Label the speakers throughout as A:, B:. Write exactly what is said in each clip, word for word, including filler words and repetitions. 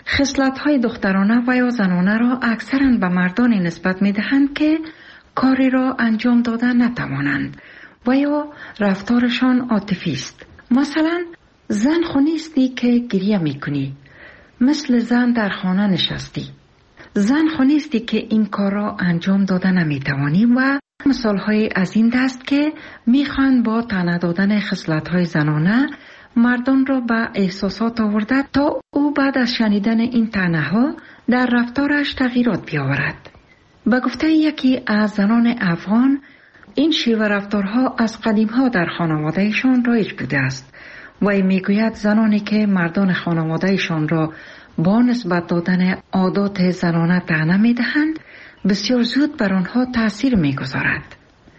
A: خصلت‌های دخترانه و یا زنانه را اکثراً به مردان نسبت می‌دهند که کاری را انجام دادن نتوانند و یا رفتارشان عاطفی است. مثلا زن خو نیستی که گریه میکنی، مثل زن در خانه نشستی. زن خو نیستی که این کار را انجام داده نمیتوانی و مثالهای از این دست که میخوان با طعنه دادن خصلت‌های زنانه مردان را به احساسات آورده تا او بعد از شنیدن این طعنه‌ها در رفتارش تغییرات بیاورد. به گفته یکی از زنان افغان، این شیوه رفتارها از قدیم‌ها در خانوادهشان رایج بوده است و میگوید زنانی که مردان خانوادهشان را با نسبت دادن عادات زنانه طعنه میدهند بسیار زود بر آنها تأثیر میگذارد.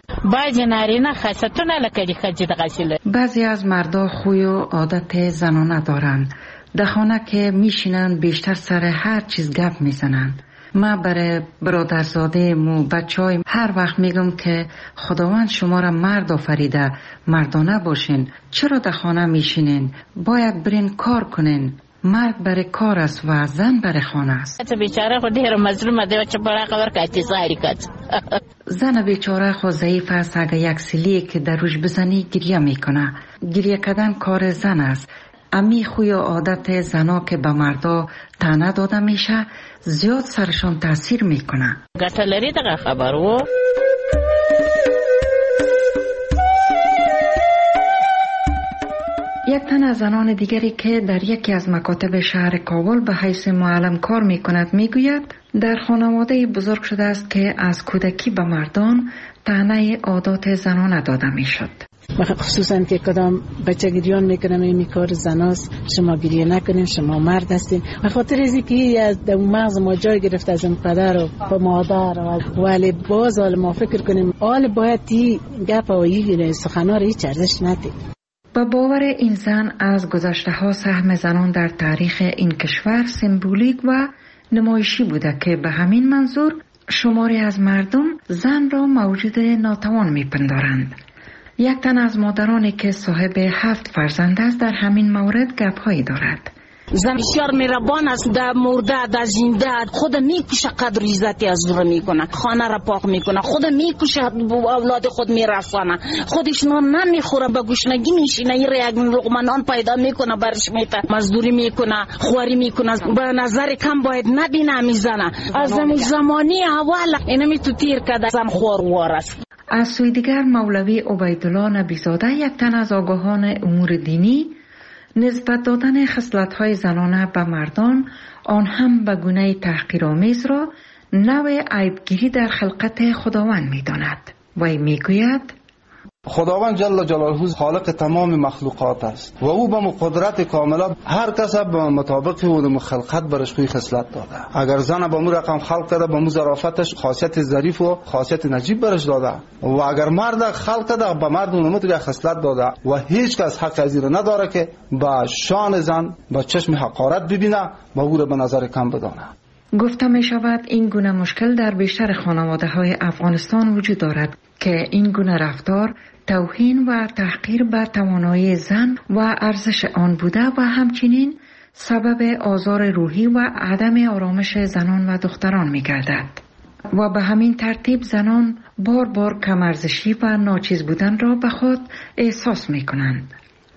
A: بعضی از مردا خوی و عادت زنانه دارند. در خانه که میشینند بیشتر سر هر چیز گپ میزنند. من برای برادرزاده مو بچهای هر وقت میگم که خداوند شما را مرد آفریده، مردانه باشین. چرا در خانه میشینین؟ باید برین کار کنین. مرد برای کار است و زن برای خانه است.
B: بیچاره خود هر مظلوم ده چه برای خبر کاتی زاری کات.
A: زن بیچاره خود ضعیف است. اگه یک سیلی که در روش بزنی گریه میکنه. گریه کردن کار زن است. امی خوی و عادت زنا که به مردا طعنه داده میشه زیاد سرشان تاثیر میکنه.
B: گتلری دغه خبرو.
A: یک تن از زنان دیگری که در یکی از مکاتب شهر کابل به حیث معلم کار میکند میگوید در خانواده بزرگ شده است که از کودکی به مردان طعنه عادات زنانه داده میشد.
C: خصوصا که کدام بچه گریان میکنم این کار زناست، شما گریه نکنین، شما مرد هستین. به خاطر از اینکه از در مغز ما جای گرفته از این پدر و مادر ولی باز حال ما فکر کنیم حال باید تی گپ و این سخنا رو هیچ ارزش ندید.
A: با باور این زن از گذشته ها سهم زنان در تاریخ این کشور سمبولیک و نمایشی بوده که به همین منظور شماری از مردم زن را موجود ناتوان میپندارند. یک تن از مادرانی که صاحب هفت فرزند است در همین مورد گپ‌هایی دارد.
D: زن بسیار مهربان است، در مرده در زنده خود میکشه، قدر عزتی از او میکنه، خانه را پاک میکنه، خود میکشه، اولاد خود میرسانه، خودش نان نمیخوره، به گشنگی میشینه، این یک لقمه نان پیدا میکنه برش میته، مزدوری میکنه، خواری میکنه، به نظر کم باید نبینه میزنه. از زمانی اول اینمی تو تیر کده زن خوار است.
A: از سوی دیگر مولوی عبیدالله نبیزاده یک تن از آگاهان امور دینی نسبت دادن خصلت‌های زنانه به مردان آن هم به گونه تحقیرآمیز را نوع عیبگیری در خلقت خداوند می‌داند و میگوید
E: خداوند جل جلاله خالق تمام مخلوقات است و او به قدرت کامله هر کس به مطابق اون خلقت برش خوی خصلت داده. اگر زن به مو رقم خلق کرده به مو ظرافتش خاصیت ظریف و خاصیت نجیب برش داده و اگر مرد خلق کرده به مرد اون متری خصلت داده و هیچ کس حق از این نداره که با شان زن با چشم حقارت ببینه و او را به نظر کم بدانه.
A: گفته می شود این گونه مشکل در بیشتر خانواده های افغانستان وجود دارد که این گونه رفتار توهین و تحقیر به توانایی زن و ارزش آن بوده و همچنین سبب آزار روحی و عدم آرامش زنان و دختران می گردد و به همین ترتیب زنان بار بار کم ارزشی و ناچیز بودن را به خود احساس می کنند.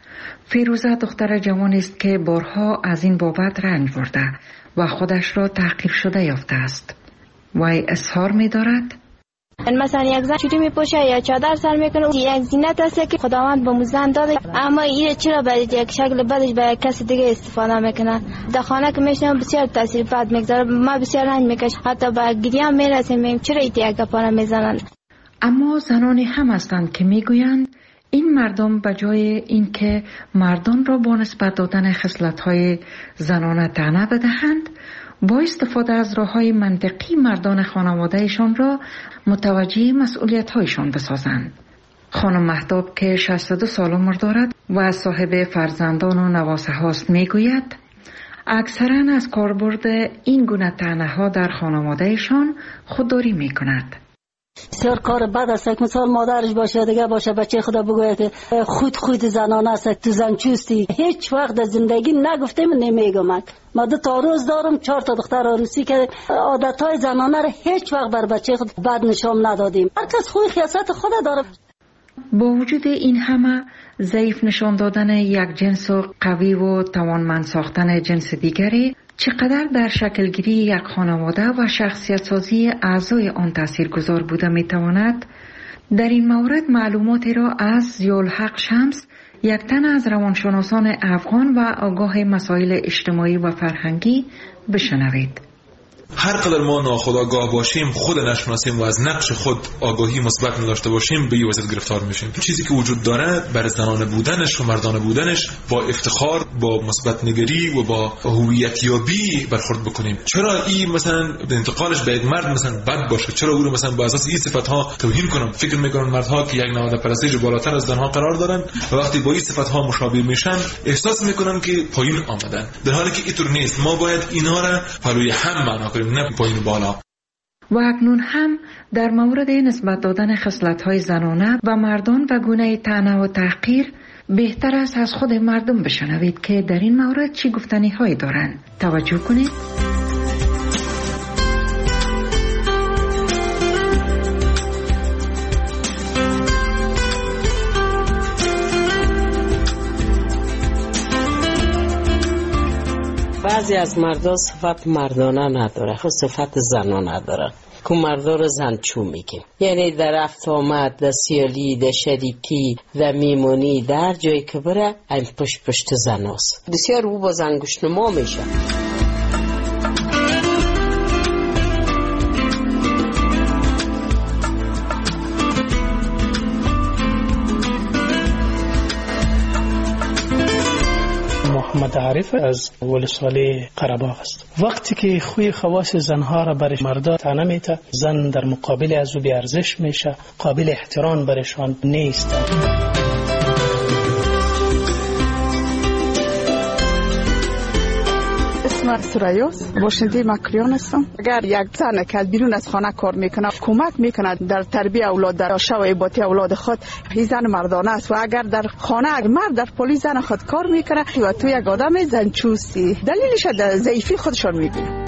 A: فیروزه دختر جوانی است که بارها از این بابت رنج برده و خودش را تحقیر شده یافته است. وی اظهار می دارد
F: مثلا یک زن چوری میپوشه یا چادر سر میکنه، یک زینت است که خداوند به زن داده، اما این چرا برای یک شکل بدش برای کسی دیگه استفاده میکنه. در خانه که میشنم بسیار تاثیر بد میگذاره، ما بسیار رنج میکشم، حتی با گریه هم میرسیم چرا این یک گپا میزنن.
A: اما زنانی هم هستند که میگویند این مردم به جای اینکه مردان را با نسبت دادن خصلت‌های زنانه طعنه بدهند، با استفاده از راه‌های منطقی مردان خانواده‌شان را متوجه مسئولیت‌هایشان بسازند. خانم مهتاب که شصت و دو سال عمر دارد و صاحب فرزندان و نواسه هاست میگوید اکثراً از کاربرد این گونه طعنه‌ها در خانواده‌شان خودداری می‌کند.
G: بسیار کار بد است که مثال مادرش باشه دیگه باشه بچه خدا بگوید که خود خود زنانه است تو زنچوستی. هیچ وقت در زندگی نگفتم نمیگم. ما دو تا روز دارم چهار تا دختر عروسی که عادتهای زنانه رو هیچ وقت بر بچه خود بد نشان ندادیم. هر کس خوی خیاست خود داره.
A: با وجود این همه ضعیف نشان دادن یک جنس و قوی و توانمند ساختن جنس دیگری چقدر در شکلگیری یک خانواده و شخصیت سازی اعضای آن تاثیرگذار بوده میتواند، در این مورد معلوماتی را از ضیاءالحق شمس، یک تن از روانشناسان افغان و آگاه مسائل اجتماعی و فرهنگی بشنوید.
H: هر قدر ما ناخودآگاه باشیم، خود نشناسیم و از نقش خود آگاهی مثبت نداشته باشیم، به این وضعیت گرفتار میشیم. چیزی که وجود داره بر زنانه بودنش و مردانه بودنش با افتخار، با مثبت نگری و با هویت یابی برخورد بکنیم. چرا این مثلا انتقالش به یک مرد مثلا بد باشه؟ چرا او رو مثلا با اساس این صفات‌ها توهین کنم؟ فکر میکنن مردها که یک نهاد پرستش بالاتر از زنها قرار دارن و وقتی با این صفات‌ها مشابه میشن احساس میکنن که پایین آمدن، در حالی که اینطور نیست. ما باید اینا را پلوی هم معنا کنیم، نه پایین بالا.
A: و اکنون هم در مورد نسبت دادن خصلت‌های زنانه و مردان و گونه طعنه و تحقیر بهتر است از خود مردم بشنوید که در این مورد چی گفتنی هایی دارند. توجه کنید.
I: بعضی از مردا صفت مردانه نداره، خود صفت زنانه داره که مردا رو زنچو میگه. یعنی در رفت آمد، در سیالی، در شریکی، در میمونی، در جایی که بره این پشت پشت زناست. بسیار او با زنگوش نما میشه.
J: محمد عارف از ولسوالی قره‌باغ است. وقتی که خوی خواص زنها را برای مردا طعنه میته، زن در مقابل از او بی‌ارزش میشه، قابل احترام برشان نیست.
K: اسمم سرایاست، باشنده مکریان هستم. اگر یک زن که بیرون از خانه کار میکنه کمک میکنه در تربیت اولاد، در شوی باتی اولاد خود، این زن مردانه است. و اگر در خانه اگر مرد در پلیس زن خود کار میکنه و تو یک آدم زنچوستی، دلیلش در ضعیفی خودشان میبینه.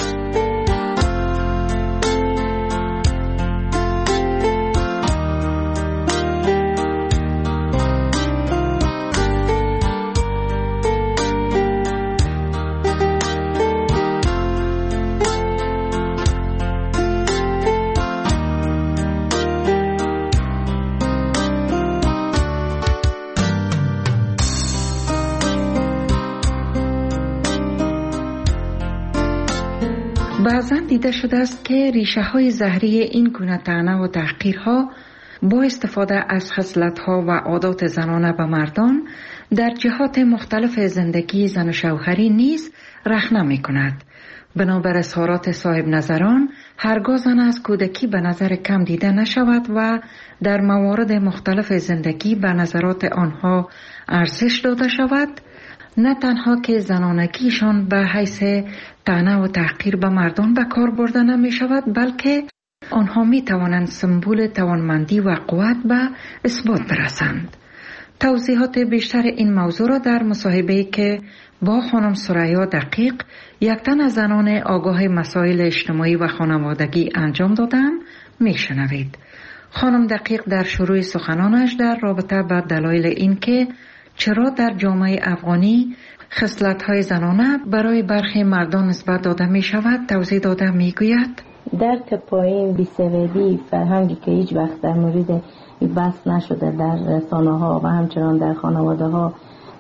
A: بعضا دیده شده است که ریشه های زهری این گونه طعنه و تحقیرها با استفاده از خصلت‌ها و عادات زنانه به مردان در جهات مختلف زندگی زن و شوهری نیز رخنه می کند. بنابر اظهارات صاحب نظران، هرگاه زن از کودکی به نظر کم دیده نشود و در موارد مختلف زندگی به نظرات آنها ارزش داده شود، نه تنها که زنانگیشان به حیث طعنه و تحقیر به مردان به کار برده نمی شود، بلکه آنها می توانند سمبول توانمندی و قوت به اثبات برسند. توضیحات بیشتر این موضوع را در مصاحبه‌ای که با خانم سریا دقیق، یک تن از زنان آگاه مسائل اجتماعی و خانوادگی انجام دادم می شنوید. خانم دقیق در شروع سخنانش در رابطه با دلایل این که چرا در جامعه افغانی خصلت‌های زنانه برای برخی مردان نسبت داده می شود توضیح داده می گوید.
L: درک پایین بی‌سوادی فرهنگی که هیچ وقت در مورد بحث نشده در رسانه ها و همچنان در خانواده ها،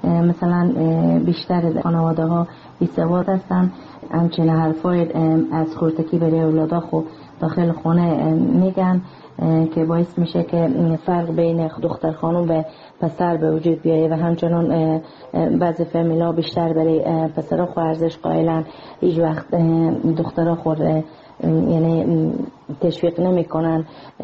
L: مثلا بیشتر خانواده ها بی‌سواد هستن، همچنین حرفای از خردکی برای اولادا خو داخل خانه میگن که باعث میشه که فرق بین دختر خانم و پسر به وجود بیایه و همچنان بعضی فامیلا بیشتر برای پسرها خو ارزش قائلن، هیچ وقت دخترها خود یعنی تشویق نمی کنن.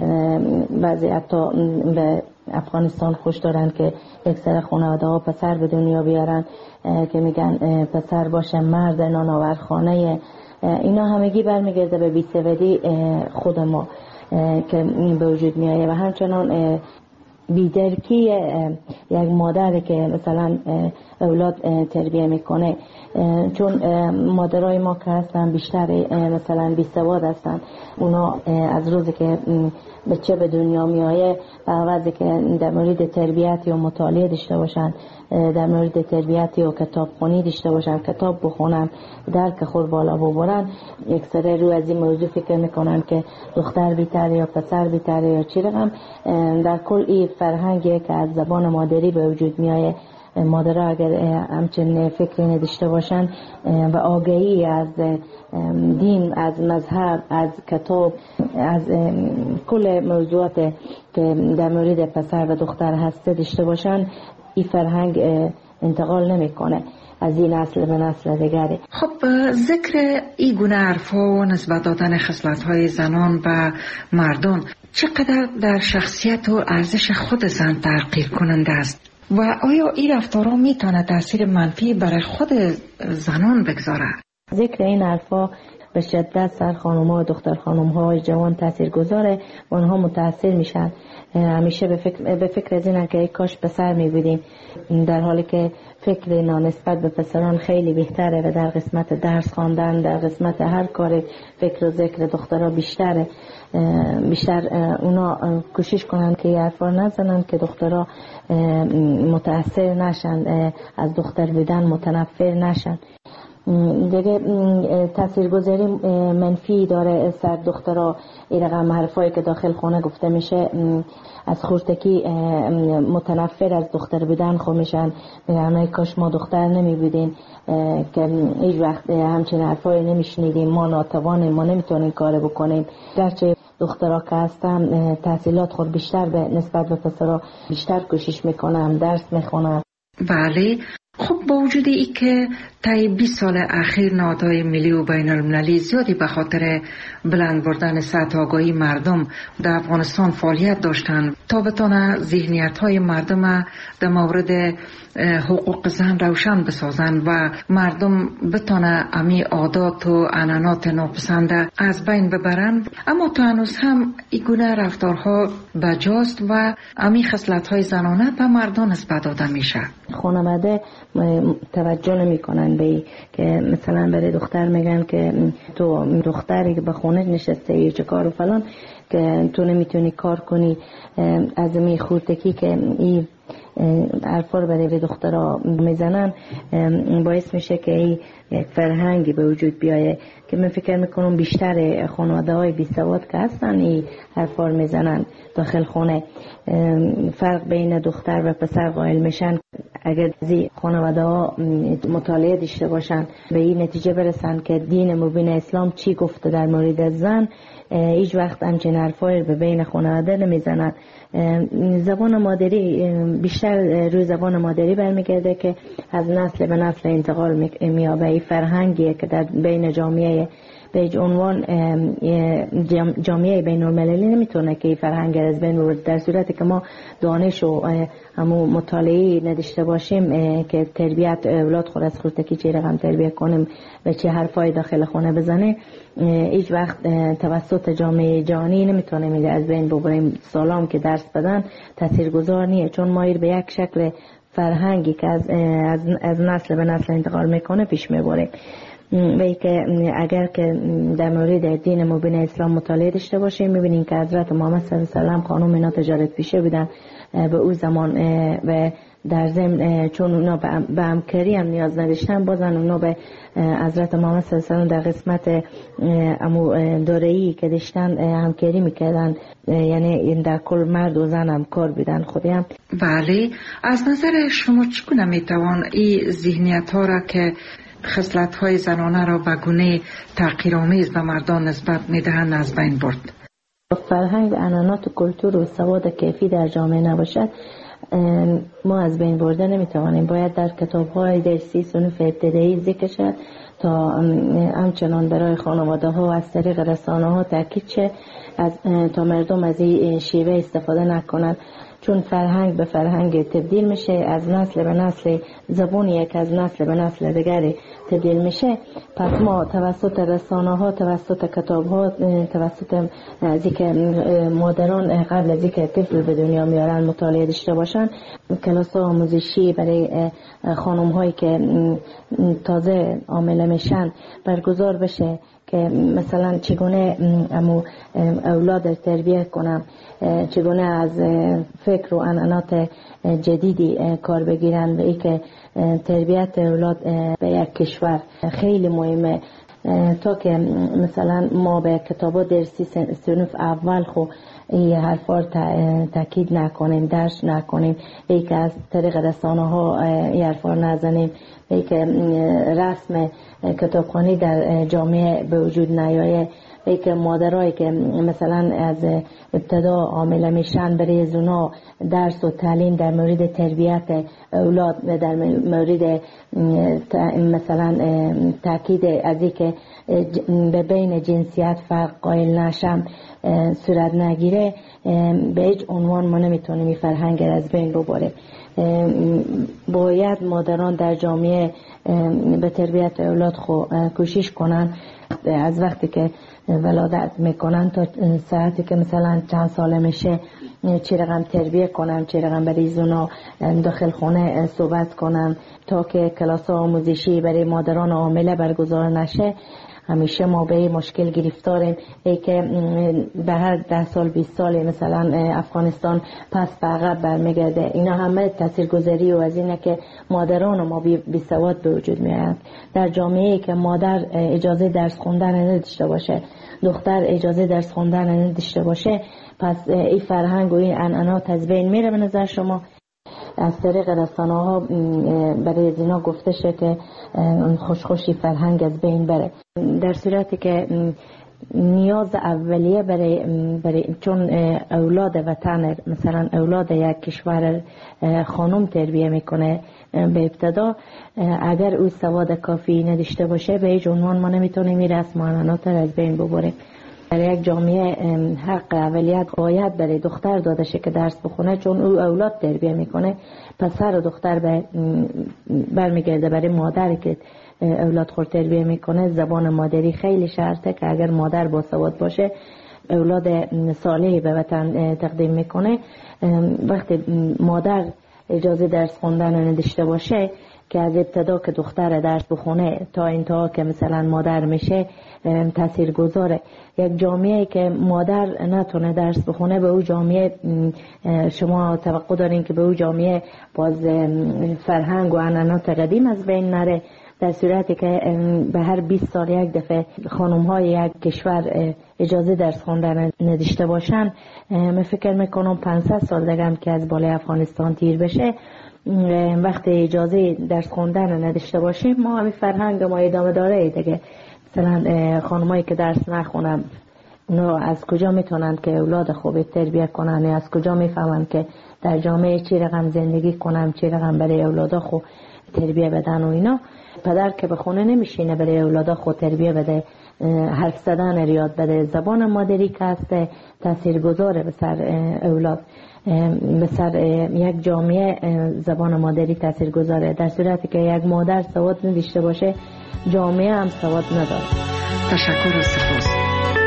L: بعضی حتی به افغانستان خوش دارن که اکثر خانواده ها پسر به دنیا بیارن که میگن پسر باشه مرد نانآور خانه. اینا همگی برمیگرده به بی‌سوادی خود ما. که به وجود می آید و همچنان بیدرکی یک مادر که مثلا اولاد تربیه میکنه، چون مادرای ما که هستن بیشتر مثلا بی سواد هستن، اونا از روزی که بچه به دنیا میایه بعد که در مورد تربیت یا مطالعه داشته باشن، در مورد تربیت یا کتاب خونی داشته باشن، کتاب بخونن، درک خود بالا ببرن، اکثر رو از این موضوع فکر میکنن که دختر بیتره یا پسر بیتره یا چی رقم. در کل این فرهنگی که از زبان مادری به وجود میایه، مادرها اگر همچنین فکری نداشته باشن و آگاهی از دین، از مذهب، از کتاب، از کل موضوعات که در مورد پسر و دختر هسته داشته باشن، این فرهنگ انتقال نمیکنه از این نسل به نسل دیگری.
A: خب ذکر این گونه حرفا و نسبت دادن خصلت‌های زنان و مردان چقدر در شخصیت و ارزش خود زن تغییر کننده است و آیا این رفتارها میتونه تاثیر منفی برای خود زنان بگذاره؟
L: ذکر این حرفا به شدت سر خانم‌ها و دختر خانم‌های جوان تاثیر گذاره و آنها متاثر میشن. همیشه به فکر به فکر از اینه که کاش پسر میبودیم، در حالی که فکر نسبت به پسران خیلی بهتره و در قسمت درس خواندن، در قسمت هر کار فکر و ذکر دخترها بیشتره. بیشتر اونا کوشش کنن که یه حرفا نزنن که دخترها متاثر نشن، از دختر بودن متنفر نشن. دیگه تاثیرگذاری منفی داره سر دخترها این رقم حرفایی که داخل خانه گفته میشه، از خورتکی متنفر از دختر بودن خو میشن، میگن کاش ما دختر نمی بودیم که هیچ وقت همچین حرفایی نمیشنیدیم، ما ناتوانیم، ما نمیتونیم کار بکنیم. گرچه دخترها که هستن تحصیلات خود بیشتر به نسبت به پسرها بیشتر کوشش میکنن، درس میخونن.
A: بله. خب با وجود ای که طی بیست سال اخیر نهادهای ملی و بین المللی زیادی به خاطر بلند بردن سطح آگاهی مردم در افغانستان فعالیت داشتن تا بتونه ذهنیت های مردم در مورد حقوق زن روشن بسازن و مردم بتونه امی عادات و عنعنات ناپسنده از بین ببرن، اما تا هنوز هم این گونه رفتارها بجاست و امی خصلت های زنانه به مردان نسبت داده میشه.
L: خانواده توجه نمی کنن به که مثلا برای دختر میگن که تو دختری که به خونه نشسته یا چه کار و فلان که تو نمیتونی کار کنی، از می خورتکی که این حرفا رو برای دخترها میزنن باعث میشه که این یک فرهنگی به وجود بیایه که من فکر میکنم بیشتر خانواده های بی سواد که هستن این حرفا رو میزنن داخل خونه. فرق بین دختر و پسر قائل میشن. اگر زی خانواده ها مطالعه داشته باشن به این نتیجه برسن که دین مبین اسلام چی گفته در مورد زن، هیچ وقت همچین حرفایی به بین خانواده نمیزنن. زبان مادری بیشتر روی زبان مادری برمیگرده که از نسل به نسل انتقال میابه. این فرهنگیه که در بین جامعه به عنوان جامعه بین المللی نمیتونه که این فرهنگ از بین ببره، در صورتی که ما دانش و همون مطالعه نداشته باشیم که تربیت اولاد خود از خودکی چه رقم تربیت کنیم و چه حرفای داخل خونه بزنه، هیچ وقت توسط جامعه جهانی نمیتونه از بین ببریم. سالام که درس بدن تاثیرگذار نیه، چون ما به یک شکل فرهنگی که از, از, از نسل به نسل انتقال میکنه پیش میبریم. و ای که اگر که در مورد دین مبین اسلام مطالعه داشته باشیم میبینیم که حضرت محمد صلی الله علیه و سلم خانم اینا تجارت پیشه بودن به اون زمان و در ضمن چون اونا به همکاری هم نیاز نداشتن، بازن اونا به حضرت محمد صلی الله علیه و سلم در قسمت امو دارایی که داشتن همکاری میکردن، یعنی در کل مرد و زن هم کار بودن خودی هم.
A: بله، از نظر شما چگونه میتوان این ذهنیت ها را که خصلت های زنانه را به گونه تحقیرآمیز به مردان نسبت میدهند از بین برد؟
L: فرهنگ و عنعنات و کلتور و سواد کیفی در جامعه نباشد ما از بین برده نمیتوانیم. باید در کتاب های درسی صنف ابتدایی ذکر شد تا همچنان برای خانواده ها از طریق رسانه ها تاکید شه از تا مردم از این شیوه استفاده نکنند، چون فرهنگ به فرهنگ تبدیل میشه، از نسل به نسل زبون یک از نسل به نسل دیگری تبدیل میشه. پس ما توسط رسانه ها، توسط کتاب ها، توسط از اینکه مادران قبل از اینکه طفل به دنیا میارن مطالعه داشته باشن، کلاس آموزشی برای خانم هایی که تازه حامله میشن برگزار بشه که مثلا چگونه امو اولاد تربیه کنم، چگونه از فکر و عنعنات جدیدی کار بگیرن و ای که تربیت اولاد به یک کشور خیلی مهمه. تا که مثلا ما به کتابا درسی صنف اول خو این حرفا تاکید نکنیم، درس نکنیم، ای که از طریق رسانه ها این حرفا نزنیم، ای که رسم کتابخوانی در جامعه به وجود نیایه، ای که مادرایی که مثلا از ابتدا حامله میشن برای زونا درس و تعلیم در مورد تربیت اولاد و در مورد مثلا تاکید از این که به بین جنسیت فرق قائل نشم صورت نگیره، به هیچ عنوان ما نمیتونیم این فرهنگ از بین ببریم. باید مادران در جامعه به تربیت اولاد خو کوشش کنن، از وقتی که ولادت میکنن تا ساعتی که مثلا چند ساله میشه چه رقم تربیه کنن، چه رقم برای زونا داخل خونه صحبت کنن تا که کلاس آموزشی برای مادران حامله برگزار نشه. همیشه ما به مشکل گرفتاریم ای که به هر ده سال بیست سال مثلا افغانستان پس به عقب برمیگرده. اینا همه تاثیرگذاری و از اینه که مادران ما بی سواد به وجود میاد. در جامعه‌ای که مادر اجازه درس خوندن نداشته باشه، دختر اجازه درس خوندن نداشته باشه، پس این فرهنگ و این عنعنات از بین میره. به نظر شما از طریق رسانه ها برای اینا گفته شه که خوشخوشی فرهنگ از بین بره، در صورتی که نیاز اولیه برای, برای چون اولاد وطن، مثلا اولاد یک کشور خانم تربیه میکنه به ابتدا، اگر او سواد کافی نداشته باشه به هیچ عنوان ما نمیتونیم این رسم و عنعنات از بین ببریم. در یک جامعه حق اولیت باید برای دختر داده شه که درس بخونه، چون او اولاد تربیه میکنه. پسر و دختر به برمیگرده برای مادری که اولاد خود تربیه میکنه. زبان مادری خیلی شرطه که اگر مادر با سواد باشه اولاد صالحی به وطن تقدیم میکنه. وقتی مادر اجازه درس خوندن نداشته باشه که از ابتدا که دختر درس بخونه تا انتها که مثلا مادر میشه تأثیر گذاره. یک جامعه که مادر نتونه درس بخونه به او جامعه شما توقع دارین که به او جامعه باز فرهنگ و عنعنات قدیم از بین نره. در صورتی که به هر بیست سال یک دفعه خانم های یک کشور اجازه درس خوندن نداشته باشن، من فکر میکنم پانصد سال دیگه هم که از بالای افغانستان تیر بشه، وقتی اجازه درس خوندن نداشته باشیم ما همین فرهنگ ما ادامه داره دیگه. مثلا خانمایی که درس نخونن اونا از کجا میتونن که اولاد خوب تربیه کنن، یا از کجا میفهمن که در جامعه چی رقم زندگی کنن، چی رقم برای اولادا خوب تربیه بدن و اینا. پدر که به خونه نمیشینه برای اولادا خود تربیه بده، حرف زدن ریاد بده، زبان مادری که هست تاثیرگذاره به سر اولاد، به سر یک جامعه زبان مادری تاثیرگذاره. در صورتی که یک مادر سواد نداشته باشه جامعه هم سواد نداره.
A: تشکر و سپاس.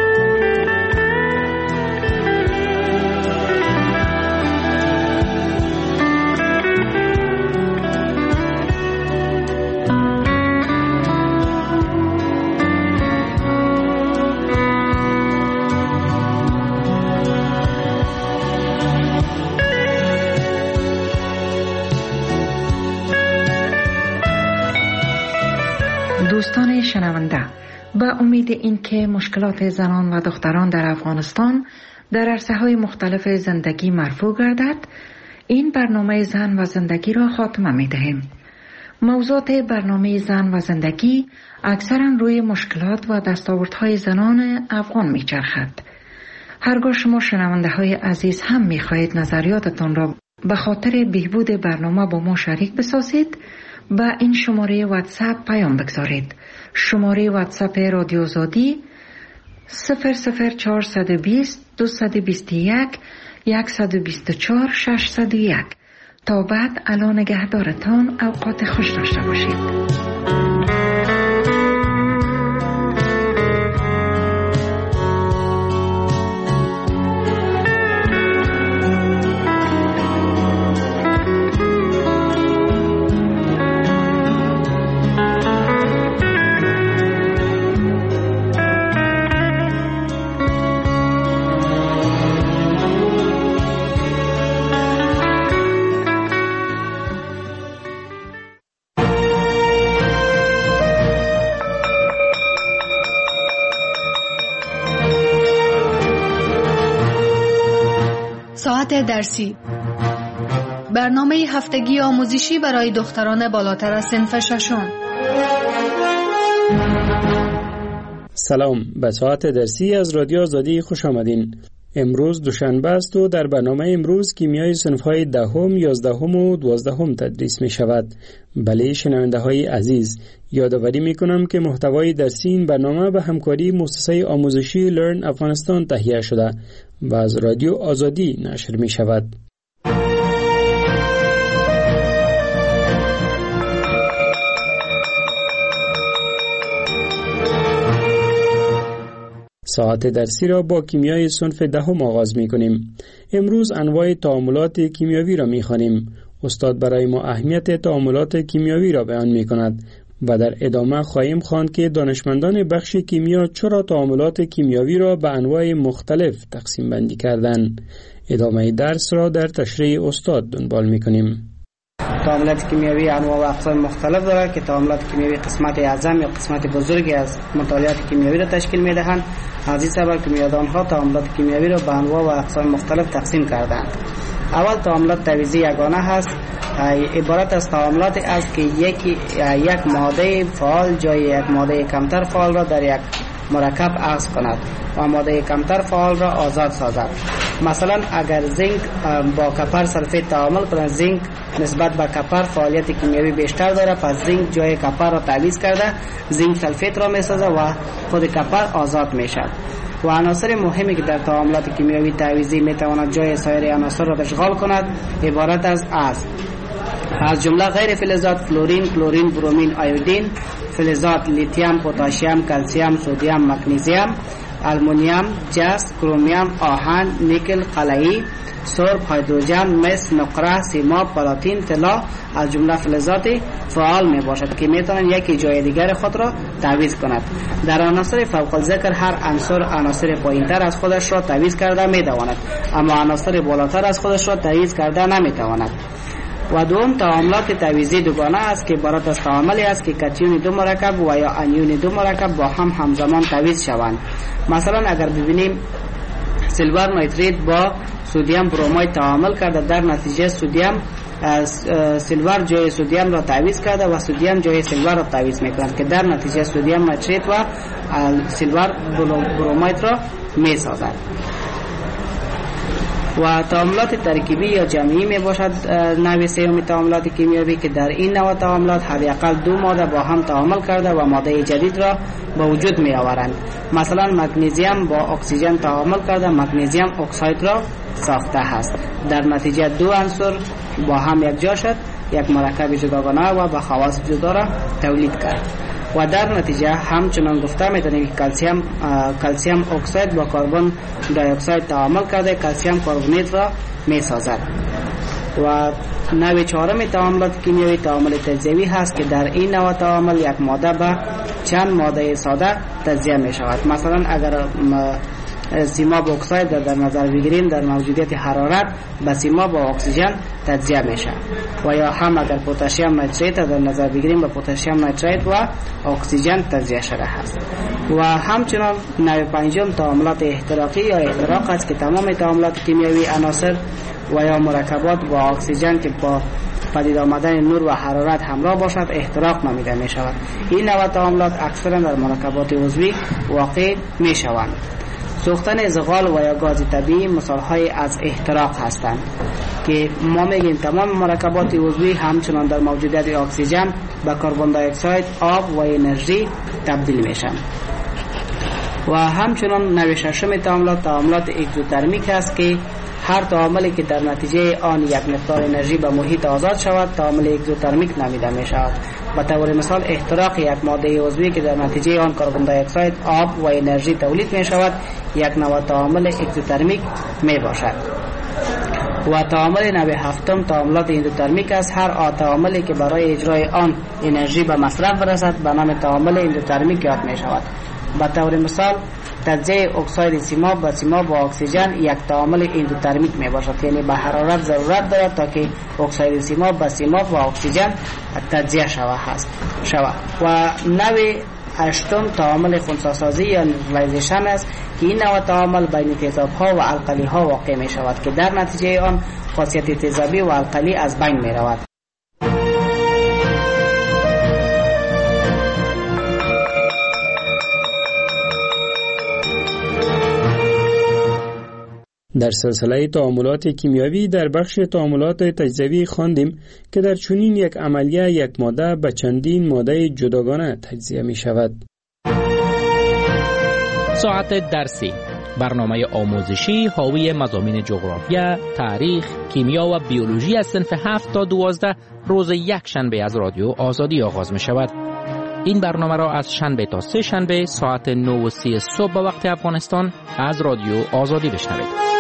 A: دوستان شنونده، به امید اینکه مشکلات زنان و دختران در افغانستان در عرصه‌های مختلف زندگی مرفوع گردد، این برنامه زن و زندگی را خاتمه می‌دهیم. موضوعات برنامه زن و زندگی اکثرا روی مشکلات و دستاوردهای زنان افغان می‌چرخد. هرگاه شما شنونده های عزیز هم می‌خواهید نظریاتتان را به خاطر بهبود برنامه با ما شریک بسازید، با این شماره واتساپ پیام بگذارید. شماره واتساپ رادیو آزادی صفر صفر چهارصد و بیست دویست و بیست و یک صد و بیست و چهار ششصد و یک. تا بعد الان نگهدارتان، اوقات خوش داشته باشید.
M: ساعت درسی، برنامه هفتگی آموزشی برای دختران بالاتر از صنف ششم.
N: سلام، به ساعت درسی از رادیو آزادی خوش آمدین. امروز دوشنبه است و در برنامه امروز کیمیای صنف‌های دهم، یازدهم و دوازدهم تدریس می شود. بله شنونده های عزیز، یادآوری می کنم که محتوای درسی این برنامه به همکاری مؤسسه آموزشی لرن افغانستان تهیه شده و از رادیو آزادی نشر می شود. ساعت درسی را با کیمیای صنف دهم آغاز می کنیم. امروز انواع تعاملات کیمیاوی را می خوانیم. استاد برای ما اهمیت تعاملات کیمیاوی را بیان می کند و در ادامه خواهیم خواند که دانشمندان بخش کیمیا چرا تعاملات کیمیاوی را به انواع مختلف تقسیم بندی کردند. ادامه درس را در تشریح استاد دنبال می کنیم.
O: تعاملات کیمیاوی انواع و اقسام مختلف دارد که تعاملات کیمیاوی قسمت اعظم یا قسمت بزرگی از مطالعات کیمیاوی را تشکیل می دهند. از این سبب کیمیادان ها تعاملات کیمیاوی را به انواع و اقسام مختلف تقسیم کردند. اول تعاملات تعویضی یگانه هست. عبارت از تعاملاتی است که یکی یک ماده فعال جای یک ماده کمتر فعال را در یک مرکب عکس کند و ماده کمتر فعال را آزاد سازد. مثلا اگر زینک با کپر سلفیت تعامل کند، زینک نسبت به کپر فعالیت کیمیاوی بیشتر دارد، پس زینک جای کپر را تعویض کرده زینک سلفیت را می سازد و خود کپر آزاد می شود. و عناصر مهمی که در تعاملات کیمیاوی تعویضی می تواند جای سایر عناصر را اشغال کند عبارت از است از جمله غیر فلزات فلورین، کلورین، برومین، آیودین، فلزات لیتیم، پتاسیم، کلسیم، سدیم، مگنیزیم، آلومینیم، جست، کرومیوم، آهن، نیکل، قلعی، سرب، هیدروژن، مس، نقره، سیما، پلاتین، طلا از جمله فلزات فعال می باشد که می توانند یکی جای دیگر خود را تعویض کند. در عناصر فوق الذکر هر عنصر عناصر پایینتر از خودش را تعویض کرده می تواند، اما عناصر بالاتر از خودش را تعویض کرده نمی تواند. و دوم تعاملات تعویضی دوگانه است که عبارت از تعاملی است که کاتیون دو مرکب و یا انیون دو مرکب با هم همزمان تعویض شوند. مثلا اگر ببینیم سیلور نیتریت با سدیم برومید تعامل کرده، در نتیجه سدیم سیلور جای سدیم را تعویض کرده و سدیم جای سیلور را تعویض میکند که در نتیجه سدیم نیتریت و سیلور برومید را می سازد. و تعاملات ترکیبی یا جمعی می باشد نوع سوم تعاملات کیمیاوی که در این نوع تعاملات حداقل دو ماده با هم تعامل کرده و ماده جدید را به وجود می آورند. مثلا مگنیزیم با اکسیژن تعامل کرده مگنیزیم اکساید را ساخته است. در نتیجه دو عنصر با هم یک جا شد، یک مرکب جداگانه و به خواص جدا را تولید کرد. و در نتیجه همچنان گفته میتونیم که کلسیم کلسیم اکساید با کربن دی اکساید تعامل کرده کلسیم کربونیت را می سازد. و نوع چهارم تعاملات کیمیایی تعامل تجزیوی هست که در این نوع تعامل یک ماده به چند ماده ساده تجزیه می شود. مثلا اگر سیماب اکساید در نظر بگیریم در موجودیت حرارت به سیماب با اکسیژن تجزیه میشه. و یا هم اگر پتاسیم نیتریت در نظر بگیریم به پتاسیم نیتریت و اکسیژن تجزیه شده است. و همچنان نوع پنجم تعاملات احتراقی یا احتراق است که تمام تعاملات کیمیایی عناصر و یا مرکبات با اکسیژن که با پدید آمدن نور و حرارت همراه باشد احتراق نامیده می شود. این نوع تعاملات اکثرا در مرکبات عضوی واقع می شوند. سوختن زغال و یا گاز طبیعی مثالهای از احتراق هستند که ما میگیم تمام مرکبات عضوی همچنان در موجودیت اکسیژن به کربن دی اکساید، آب و انرژی تبدیل میشن. و همچنان نوع ششم تعاملات تعاملات اگزوترمیک است که هر تعاملی که در نتیجه آن یک مقدار انرژی به محیط آزاد شود تعامل اگزوترمیک نامیده می شود. به طور مثال احتراق یک ماده عضوی که در نتیجه آن کربن دی اکساید، آب و انرژی تولید می شود یک نوع تعامل اگزوترمیک می باشد. و تعامل نوع هفتم تعاملات اندوترمیک است. هر تعاملی که برای اجرای آن انرژی به مصرف برسد به نام تعامل اندوترمیک یاد می شود. به طور مثال تجزیه اکساید سیماب و سیماب و اکسیژن یک تعامل اندوترمیک می باشد، یعنی به حرارت ضرورت دارد تا که اکساید سیماب و سیماب و اکسیژن تجزیه شود هست شود. و نوع هشتم تعامل خنثی‌سازی یا نیوترالایزیشن است که این نوع تعامل بین تیزاب‌ها و القلی‌ها واقع می شود که در نتیجه آن خاصیت تیزابی و القلی از بین می رود.
N: در سلسله تعاملات کیمیاوی در بخش تعاملات تجزیوی خواندیم که در چنین یک عملیه یک ماده به چندین ماده جداگانه تجزیه می شود.
P: ساعت درسی، برنامه آموزشی حاوی مضامین جغرافیا، تاریخ، کیمیا و بیولوژی از صنف هفت تا دوازده روز یک شنبه از رادیو آزادی آغاز می شود. این برنامه را از شنبه تا سه شنبه ساعت نه و سی صبح به وقت افغانستان از رادیو آزادی بشنوید.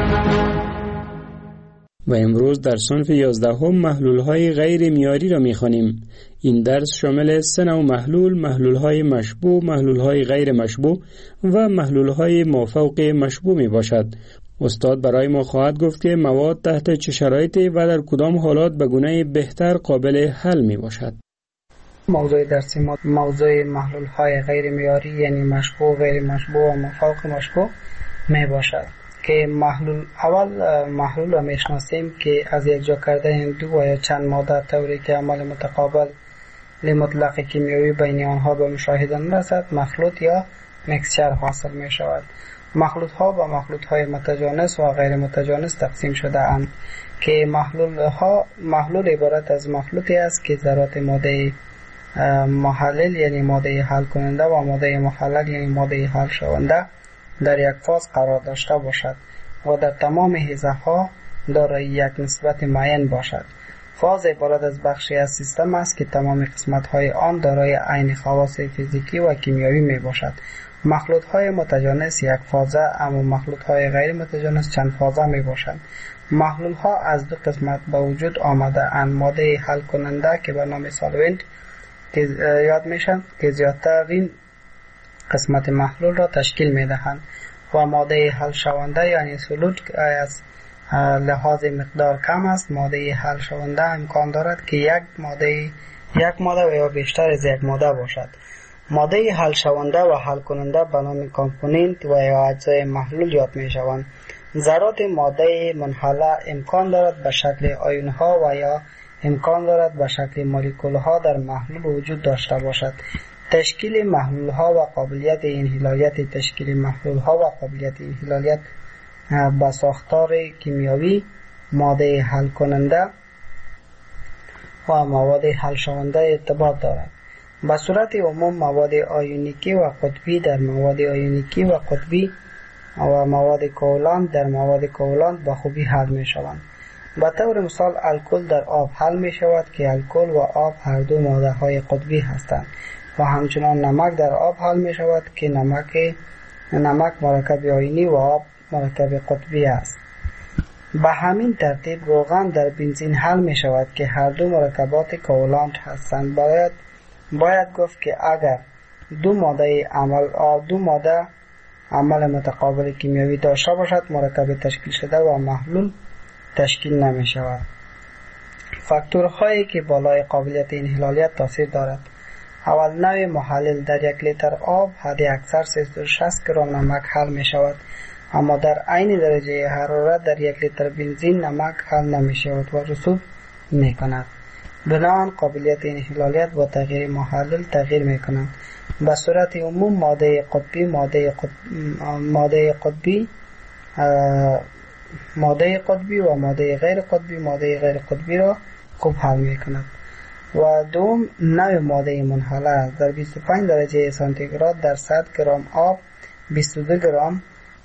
N: و امروز در صنف یازدهم محلول‌های غیر معیاری را می‌خوانیم. این درس شامل سه نوع محلول، محلول‌های مشبوع، محلول‌های غیر مشبوع و محلول‌های مافوق مشبوع میباشد. استاد برای ما خواهد گفت که مواد تحت چه شرایطی و در کدام حالات به گونه بهتر قابل حل میباشد.
Q: موضوع درسی ما موضوع محلول‌های غیر معیاری یعنی مشبوع، غیر مشبوع و مافوق مشبوع میباشد که محلول اول محلول را میشناسیم که از یک جا کرده دو و یا چند ماده طوری که عمل متقابل مطلق کیمیایی بین آنها به مشاهده نرسد مخلوط یا مکسچر حاصل می شود. مخلوط ها و مخلوط های متجانس و غیر متجانس تقسیم شده اند که محلول ها محلول عبارت از مخلوطی است که ذرات ماده محلل یعنی ماده حل کننده و ماده محلل یعنی ماده حل شونده در یک فاز قرار داشته باشد و در تمام حیزه ها دارای یک نسبت معین باشد. فاز عبارت از بخشی از سیستم است که تمام قسمت های آن دارای عین خواص فیزیکی و کیمیایی می باشد. مخلوط های متجانس یک فازه اما مخلوط های غیر متجانس چند فازه می باشند. محلول ها از دو قسمت به وجود آمده اند، ماده حل کننده که به نام سالوینت یاد میشن که زیادترین قسمت محلول را تشکیل می دهند و ماده حل شونده یعنی سولوت از لحاظ مقدار کم است. ماده حل شونده امکان دارد که یک ماده یک ماده و یا بیشتر از یک ماده باشد. ماده حل شونده و حل کننده به نام کامپوننت و یا اجزای محلول یاد می شوند. ذرات ماده منحله امکان دارد به شکل آیون ها و یا امکان دارد به شکل مولکول ها در محلول وجود داشته باشد. تشکیل محلول ها و قابلیت انحلالیت تشکیل محلول ها و قابلیت انحلالیت با ساختار کیمیایی ماده حل کننده و مواد حل شونده ارتباط دارد. به صورت عموم مواد آیونیکی و قطبی در مواد آیونیکی و قطبی و مواد کوالنت در مواد کوالنت به خوبی حل می شوند. به طور مثال الکل در آب حل می شود که الکل و آب هر دو ماده های قطبی هستند و همچنان نمک در آب حل می شود که نمک نمک مرکب آیونی و آب مرکب قطبی است. به همین ترتیب روغن در بنزین حل می شود که هر دو مرکبات کوالنت هستند. باید باید گفت که اگر دو ماده عمل دو ماده عمل متقابل کیمیایی داشته باشد مرکب تشکیل شده و محلول تشکیل نمی شود. فاکتورهایی که بالای قابلیت انحلالیت تاثیر دارد: اول، نوع محلل در یک لیتر آب حد اکثر سیصد و شصت گرم نمک حل می شود، اما در عین درجه حرارت در یک لیتر بنزین نمک حل نمی شود و رسوب می کند. بنابراین قابلیت انحلالیت با تغییر محلل تغییر میکنند. به صورت عموم ماده قطبی ماده قطبی ماده قطبی ماده قطبی و ماده غیر قطبی ماده غیر قطبی را خوب حل میکند. و دوم نوع ماده منحله در بیست و پنج درجه سانتیگراد در صد گرم آب بیست و دو گرم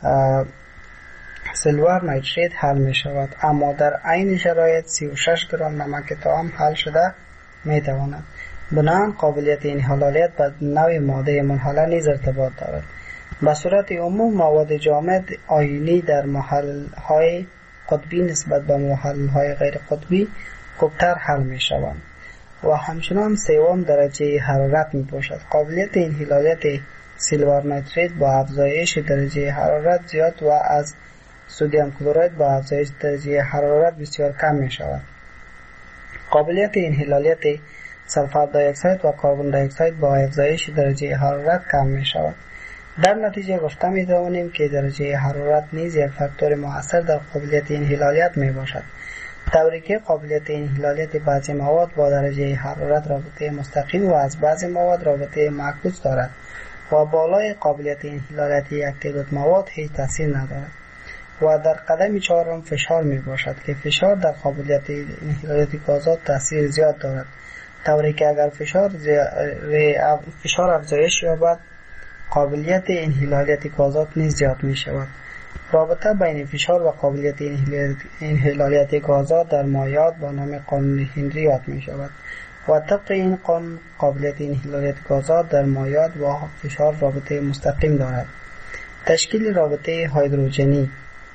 Q: سیلور نایتریت حل می شود، اما در عین شرایط سی و شش گرم نمک طعام حل شده می تواند. بنابراین قابلیت انحلالیت به نوع ماده منحله نیز ارتباط دارد. به صورت عموم مواد جامد آیونی در محلل های قطبی نسبت به محلل های غیر قطبی خوبتر حل می شوند و همچنان سوم درجه حرارت می باشد. قابلیت انحلالیت سیلور نایتریت با افزایش درجه حرارت زیاد و از سدیم کلراید با افزایش درجه حرارت بسیار کم می شود. قابلیت انحلالیت سلفر دی اکساید و کربن دی اکساید با افزایش درجه حرارت کم می شود. در نتیجه گفته می توانیم که درجه حرارت نیز یک فاکتور مؤثر در قابلیت انحلالیت می باشد، طوری که قابلیت انحلالیت بعضی مواد با درجه حرارت رابطه مستقیم و از بعضی مواد رابطه معکوس دارد و بالای قابلیت انحلالیت یک تعداد مواد هیچ تاثیر ندارد. و در قدم چهارم فشار می باشد که فشار در قابلیت انحلالیت گازات تاثیر زیاد دارد، طوری که اگر فشار فشار افزایش یابد قابلیت انحلالیت گازات نیز زیاد می شود. رابطه بین فشار و قابلیت انحلالیت گازات در مایعات با نام قانون هنری یاد می شود و طبق این قانون قابلیت انحلالیت گازات در مایعات با فشار رابطه مستقیم دارد. تشکیل رابطه هیدروژنی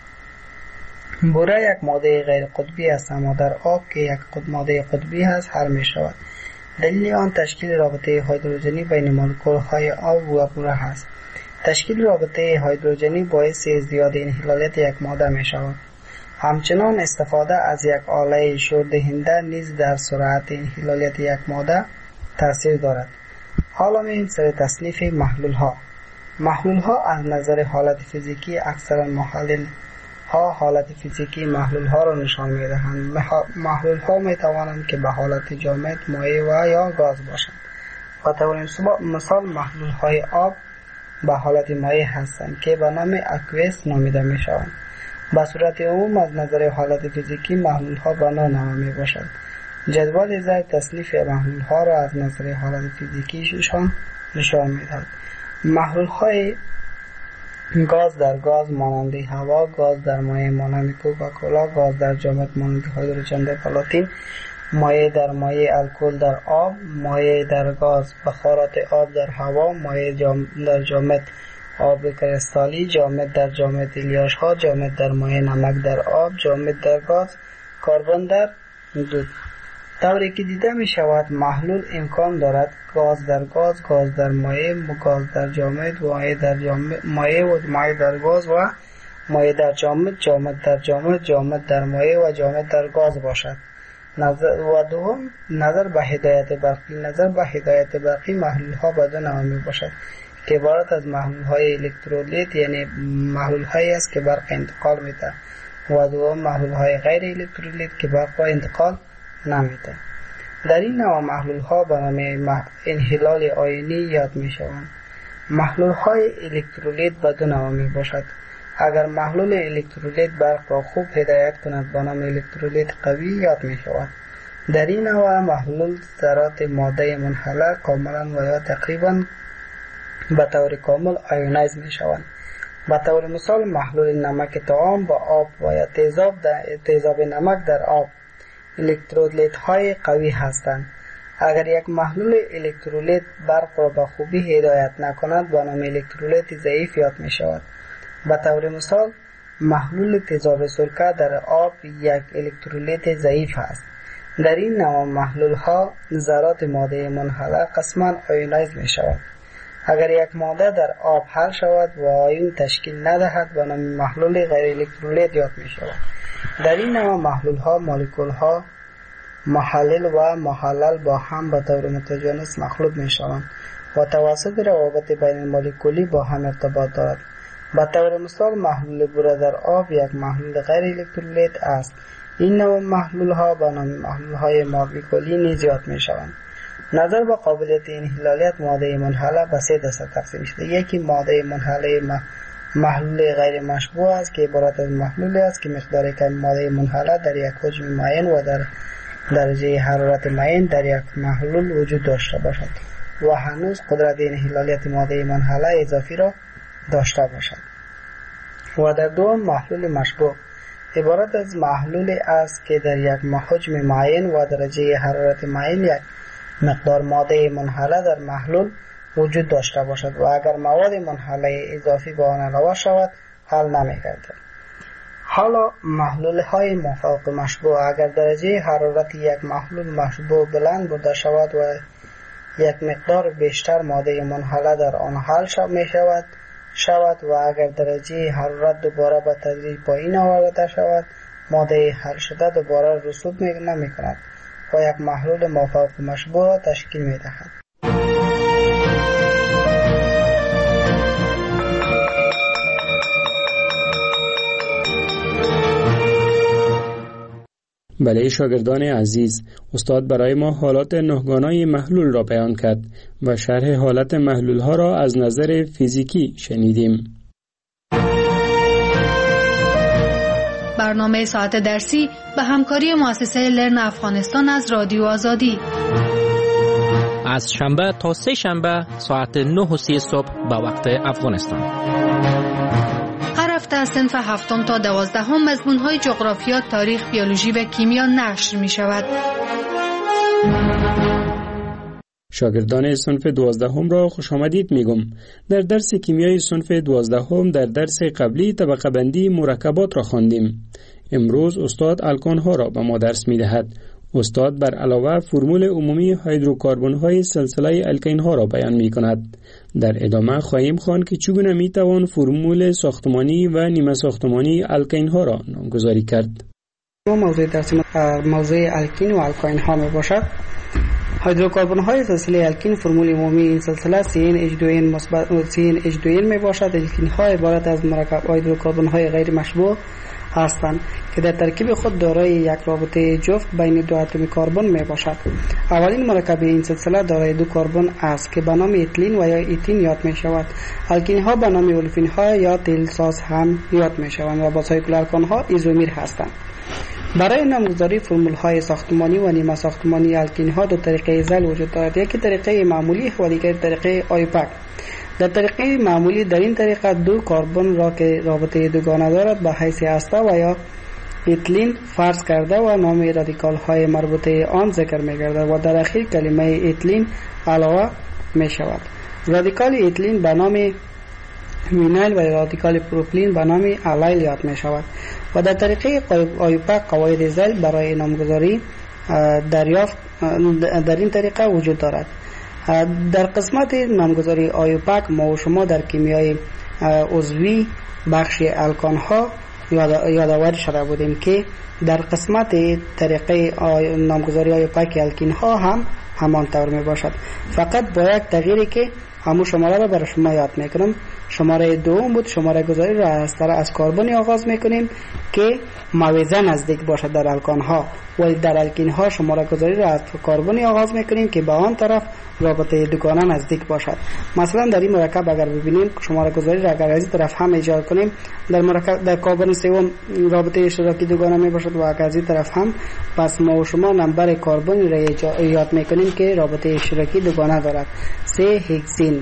Q: بوره یک ماده غیر قطبی است، اما در آب که یک ماده قطبی است حل می شود. دلیل آن تشکیل رابطه هیدروژنی بین مولکول های آب و بوره است. تشکیل رابطه هیدروژنی باعث ازدیاد انحلالیت یک ماده می شود. همچنان استفاده از یک آله شوردهنده نیز در سرعت انحلالیت یک ماده تاثیر دارد. حالا می سر تصنیف محلول ها. محلول ها از نظر حالت فیزیکی اکثرا محلل ها حالت فیزیکی محلول ها را نشان می دهند. محلول ها می توانند که به حالت جامد، مایع و یا گاز باشند. و طور مثال محلول های آب به حالت مایع هستند که به نام اکویس نامیده می شوند. به صورت عموم از نظر حالت فیزیکی محلول ها به نوع نما می باشند. جدول زیر تصنیف محلول ها را از نظر حالت فیزیکیشان نشان می دهد. محلول های گاز در گاز مانند هوا، گاز در مایع مانند کوکاکولا، گاز در جامد مانند هیدروژن در پلاتین، مایع در مایع الکل در آب، مایع در گاز بخارات آب در هوا، مایع جام در جامد آب کریستالی، جامد در جامد الیاش ها، جامد در مایع نمک در آب، جامد در گاز، کربن در دود. طوری که دیده می شود محلول امکان دارد گاز در گاز، گاز در مایع، گاز در جامد، مایع در جامد، مایع و مایع در گاز و مایع در جامد، جامد در جامد، جامد در مایع و جامد در گاز باشد. نظر و دوم نظر به هدایت برقی. نظر به هدایت برقی محلول ها به دو نوع می باشد که عبارت از محلول های الکترولیت یعنی محلول هایی است که برق انتقال می ده و دوم محلول های غیر الکترولیت که برق انتقال نمی ده. در این نوع محلول ها به نام انحلال آیونی یاد می شوند. محلول های الکترولیت به دو نوع می باشد. اگر محلول الکترولیت برق را خوب هدایت کند به نام الکترولیت قوی یاد می شود. در این نوع محلول ذرات ماده منحله کاملا و یا تقریبا به طور کامل آیونایز می شوند. به طور مثال محلول نمک طعام با آب و یا تیزاب تیزاب نمک در آب الکترولیت های قوی هستند. اگر یک محلول الکترولیت برق را به خوبی هدایت نکند به نام الکترولیت ضعیف یاد می شود. به طور مثال محلول تیزاب سرکه در آب یک الکترولیت ضعیف است. در این نوع محلول ها ذرات ماده منحله قسما آیونایز می شود. اگر یک ماده در آب حل شود و آیون تشکیل ندهد به نام محلول غیر الکترولیت یاد می شود. در این نوع محلول ها مولکول ها محلل و محلل با هم به طور متجانس مخلوط می شوند و توسط روابط بین مولکولی با هم ارتباط دارد. به طور مثال محلول بوره در آب یک محلول غیر الکترولیت است این نوع محلول ها به نام محلول های ماوی کلی نیز یاد می شوند. نظر به قابلیت انحلالیت ماده منحله به سه دسته تقسیم شده. یکی ماده منحله محلول غیر مشبوع است که عبارت از محلولی است که مقدار کم ماده منحله در یک حجم معین و در درجه حرارت معین در یک محلول وجود داشته باشد و هنوز قدرت انحلالیت ماده منحله اضافی را داشته باشد. و در دوم محلول مشبوع عبارت از محلولی است که در یک حجم معین و درجه حرارت معین یک مقدار ماده منحله در محلول وجود داشته باشد و اگر مواد منحله اضافی به آن علاوه شود حل نمی‌گردد. حالا محلول های مافوق مشبوع اگر درجه حرارت یک محلول مشبوع بلند بوده شود و یک مقدار بیشتر ماده منحله در آن حل می شود شود و اگر درجه حرارت دوباره به تدریج پایین آورده شود ماده حل شده دوباره رسوب نمی کند و یک محلول مافوق مشبوع را تشکیل می دهد.
N: بله شاگردان عزیز، استاد برای ما حالات نهگانای محلول را بیان کرد و شرح حالت محلول ها را از نظر فیزیکی شنیدیم.
M: برنامه ساعت درسی به همکاری مؤسسه لرن افغانستان از رادیو آزادی
P: از شنبه تا سه شنبه ساعت نه و سی صبح به وقت افغانستان.
M: هر هفته از صنف هفتم تا دوازدهم مضمون‌های جغرافیا، تاریخ، بیولوژی و کیمیا نشر می شود.
N: شاگردان صنف دوازدهم را خوش آمدید میگم. در درس کیمیای صنف دوازدهم در درس قبلی طبقه بندی مرکبات را خواندیم. امروز استاد الکان ها را به ما درس می دهد. استاد بر علاوه فرمول عمومی هیدروکاربن های سلسله الکین ها را بیان می کند. در ادامه خواهیم خواند که چگونه می توان فرمول ساختمانی و نیمه ساختمانی الکین ها را نامگذاری کرد.
Q: موضوع درس موضوع الکین و الکین ها می باشد. هیدروکاربن های سلسله الکین فرمول عمومی این سلسله سی ان اچ دو ان مثبت سی ان اچ دو ان می باشد. الکین ها عبارت از مرکب هیدروکاربن های غیر مشبوع هستند که در ترکیب خود دارای یک رابطه جفت بین دو اتم کربن می باشد. اولین مرکب این سلسله دارای دو کربن است که به نام اتیلین و یا ایتین یاد می شود. الکین ها به نام اولفین ها یا تیل ساز هم یاد می شوند و با سایکل الکان ها ایزومیر هستند. برای نامگذاری فرمول های ساختمانی و نیمه ساختمانی الکین ها دو طریقه زل وجود دارد. یکی طریقه معمولی و دیگر طریقه آیوپک. در طریقه معمولی در این طریقه دو کربن را که رابطه دوگانه دارد به حیث هسته و یا اتیلین فرض کرده و نام رادیکال های مربوطه آن ذکر می گردد و در اخیر کلمه اتیلین علاوه می شود. رادیکال اتیلین به نام وینایل و رادیکال پروپیلین به نام الیل یاد می شود و در طریقه آیوپک قواعد زل برای نامگذاری دریافت در این طریقه وجود دارد. در قسمت نامگذاری آیوپک ما و شما در کیمیای عضوی بخش الکان ها یادآوری شده بودیم که در قسمت طریقه نامگذاری آیوپک الکین ها هم همان طور می باشد، فقط با یک تغییری که همون شماره را برای شما یاد میکنم. شماره دوم بود. شماره گذاری را از طرف از کربن آغاز میکنیم که موازه نزدیک باشد در الکان ها، ولی در الکین ها شماره گذاری را از کربن آغاز میکنیم که به آن طرف رابطه دوگانه نزدیک باشد. مثلا در این مرکب اگر ببینیم شماره گذاری را اگر از این طرف هم ایجاد کنیم در مرکب در کربن سوم رابطه اشتراکی دوگانه می باشد و اگر از این طرف هم، پس ما و شما نمبر کربن را یاد میکنیم که رابطه اشتراکی دوگانه دارد. سه هگزین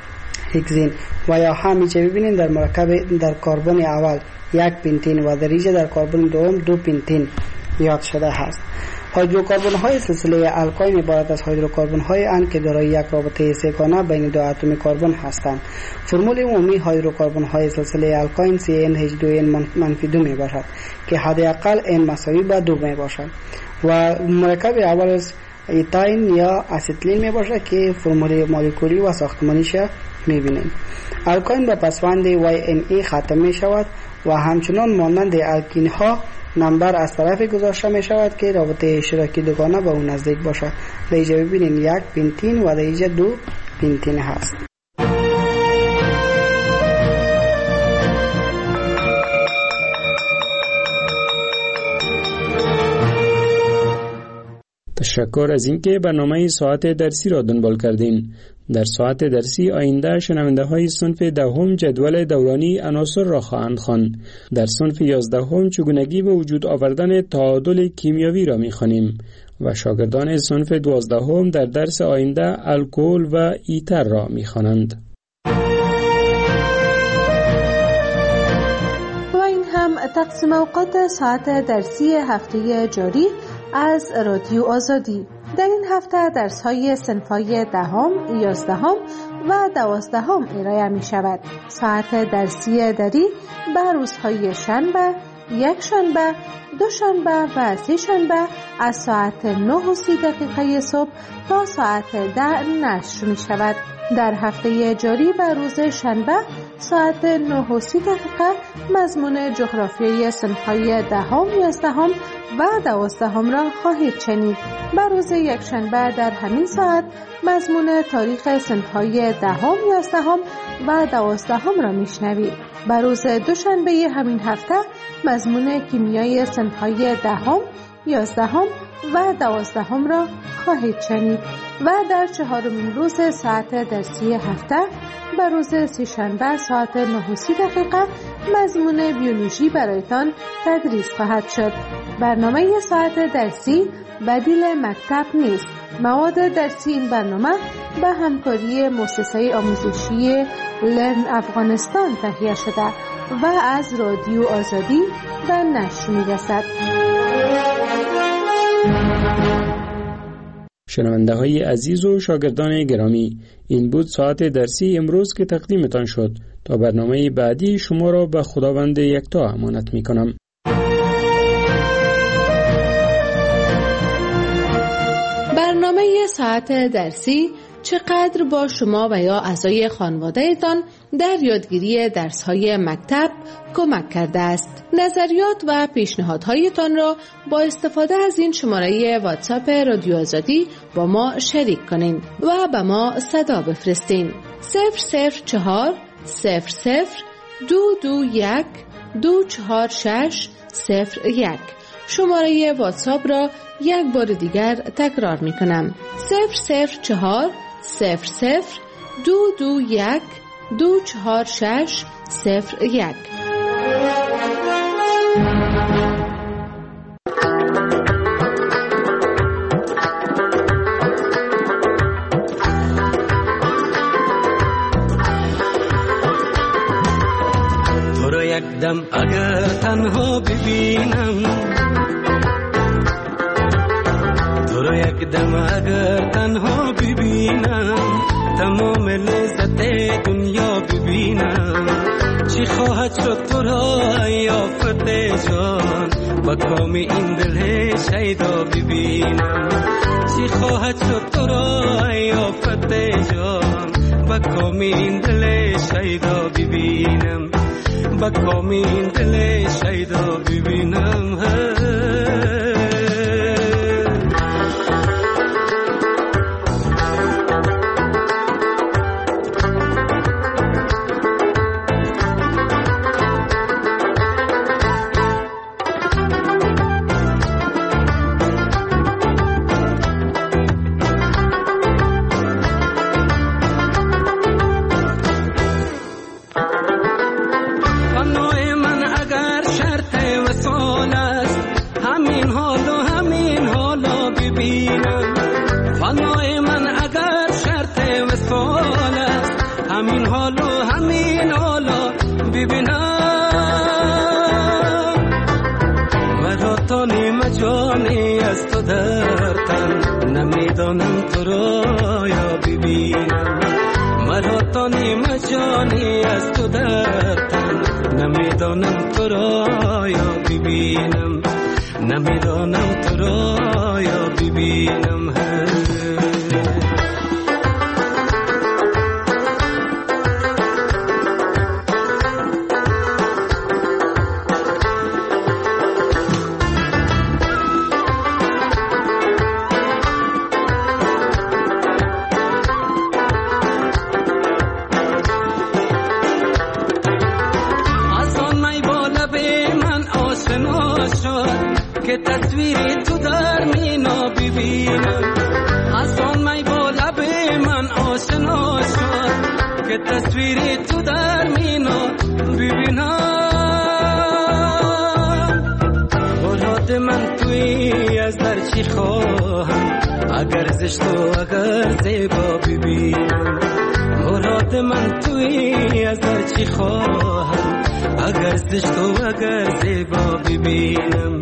Q: هگزین و یا همیشه ببینیم در مرکب در کربن اول یک پنتین و در اینجا در کربن دوم دو پنتین یاد شده است. هیدروکاربن های سلسله الکین عبارت از هیدروکاربن های اند که دارای یک رابطه سه‌گانه بین دو اتم کربن هستند. فرمول عمومی هیدروکاربن های سلسله الکین سی ان اچ دو ان منفی دو می باشد که حداقل n مساوی به دو می باشد و مرکب اول از ایتاین یا اسیتیلین می باشد که فرمول مولکولی و ساختمانیش می بینیم. الکین با پسوند وای ان ای ختم می شود و همچنان مانند الکین ها نمبر از طرف گذاشته می شود که رابطه اشتراکی دوگانه به اون نزدیک باشد. در اینجا ببینیم یک پنتین و در اینجا دو پنتین هست.
N: تشکر از اینکه برنامه ساعت درسی را دنبال کردین. در ساعت درسی آینده شنونده های صنف دهم جدول دورانی عناصر را خواهند خواند. در صنف یازدهم چگونگی به وجود آوردن تعادل کیمیایی را می‌خوانیم و شاگردان صنف دوازدهم در درس آینده الکل و ایتر را می‌خوانند.
M: و این هم تقسیم اوقات ساعت درسی هفته جاری از رادیو آزادی. در این هفته درس‌های صنف‌های دهم، یازدهم و دوازدهم ارائه می‌شود. ساعت درسی دری به روزهای شنبه، یک شنبه، دو شنبه و سه شنبه از ساعت نه و سی دقیقه صبح تا ساعت ده نشر می‌شود. در هفته جاری به روز شنبه ساعت نه و سی دقیقه مضمون جغرافیای صنف‌های دهم، یازدهم و دوازدهم را خواهید شنید. به روز یک شنبه در همین ساعت مضمون تاریخ صنف‌های دهم، یازدهم و دوازدهم را میشنوید. به روز دوشنبه همین هفته مضمون کیمیای صنف‌های دهم، یازدهم و دوازدهم را خواهید شنید. و در چهارمین روز ساعت درسی هفته به روز سه‌شنبه ساعت نه و سی دقیقه مضمون بیولوژی برایتان تدریس خواهد شد. برنامه ساعت درسی بدیل مکتب نیست. مواد درسی این برنامه به همکاری مؤسسه آموزشی لرن افغانستان تهیه شده و از رادیو آزادی به نشر می‌رسد.
N: شنونده های عزیز و شاگردان گرامی، این بود ساعت درسی امروز که تقدیمتان شد. تا برنامه بعدی شما را به خداوند یکتا امانت می کنم.
M: برنامه ساعت درسی چقدر با شما و یا اعضای خانواده‌تان در یادگیری درس‌های مکتب کمک کرده است. نظریات و پیشنهادهایتان را با استفاده از این شماره واتساپ رادیو آزادی با ما شریک کنین و به ما صدا بفرستین. صفر صفر چهار صفر صفر دو دو یک دو چهار شش صفر یک. شماره واتساپ را یک بار دیگر تکرار می کنم. صفر صفر چهار صفر صفر دو دو یک دو چهار شش صفر یک.
R: تو رو یک دم اگر تنها ببینم، تو رو یک دم اگر تنها ببینم، تمام لذت دنیا ببینم. چی خواهد شد تو را یافت جان، با کام این دل شیدا ببینم. چی خواهد شد تو را یافت جان، با کام این دل شیدا ببینم. با کام این دل شیدا ببینم. که تصویری تو در مینا ببینم. از آن می با لب من آشنا شد که تصویری تو در مینا ببینم. مراد من توی از در چی خواهم اگر زشت و اگر زیبا ببینم. مراد من توی از در چی خواهم اگر زشت و اگر زیبا ببینم.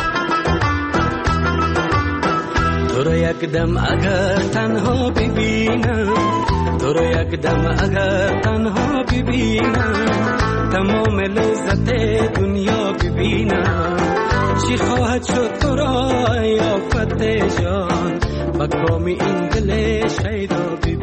R: تو رو یک دم اگر تنها ببینم، تو رو یک دم اگر تنها ببینم، تمام لذت دنیا ببینم. چی خواهد شد تو را یافت جان با کام این دل شیدا ببینم.